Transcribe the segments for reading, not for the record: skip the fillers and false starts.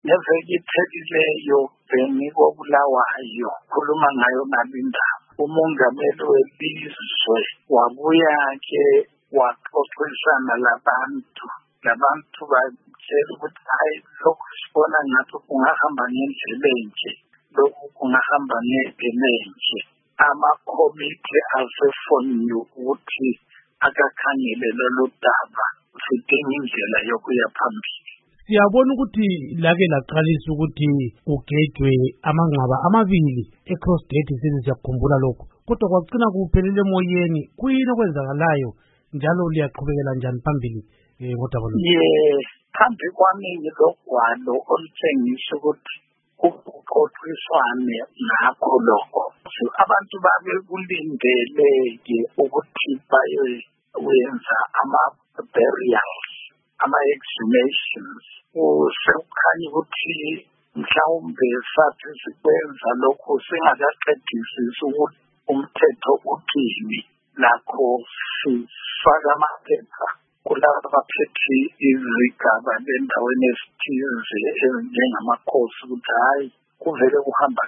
ngeveki iphelileyo bengikobulawayo khuluma ngayo nalindaba. Umongameli welizwe wabuya-ke waxoxisana labantu batshela ukuthi hayi lokhu sibona ngathi kungahamba ngendlela enje, lokhu kungahamba ngendlela enje. Amakhomithi asefoniwe ukuthi akakhangele lolu daba, sidinga indlela yokuya phambili. Siyabona ukuthi lake laqalisa ukuthi kugejwe amangcwaba amabili eCrossgate siyakhumbula lokho, kodwa kwagcina kuphelele emoyeni. Kuyini okwenzakalayo njalo liyaqhubekela njani phambili ngodaba lo? Phambi kwami ngilogwalo olutshengisa ukuthi kuxoxiswane ngakho lokho. Abantu babe kulindele-ke ukuthi bayenza ama-burials, ama-exhumations. Sekukhanya ukuthi mhlawumbe sathi sikwenza lokhu singakaqedisisi ukuthi umthetho uthini. Lakho sifaka amaphepha kulabo abaphethe izigaba endaweni ezithize ezinjengamakhosi ukuthi hhayi kuvele kuhamba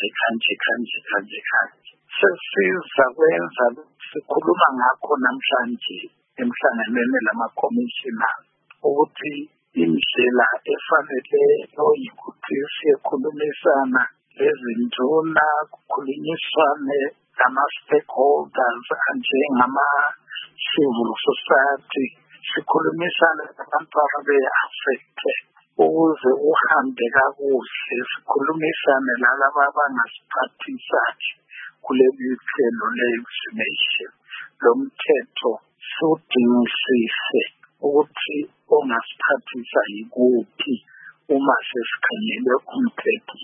kanje. Sesiza kwenza sikhuluma ngakho namhlanje emhlanganweni lama-commissioner ukuthi indlela efaneleyo yikuthi siyekhulumisana lezinduna, kukhulunyiswane nama-stakeholders njengama-civil society, sikhulumisane nabantu ababe-affected ukuze uhambe kakuhle. Sikhulumisane nalabo abangasiphathisayo kuleli hlelo le-exhumation. Lo mthetho siwudingisise ukuthi ongasiphathisa yikuphi uma sesikhangele umthetho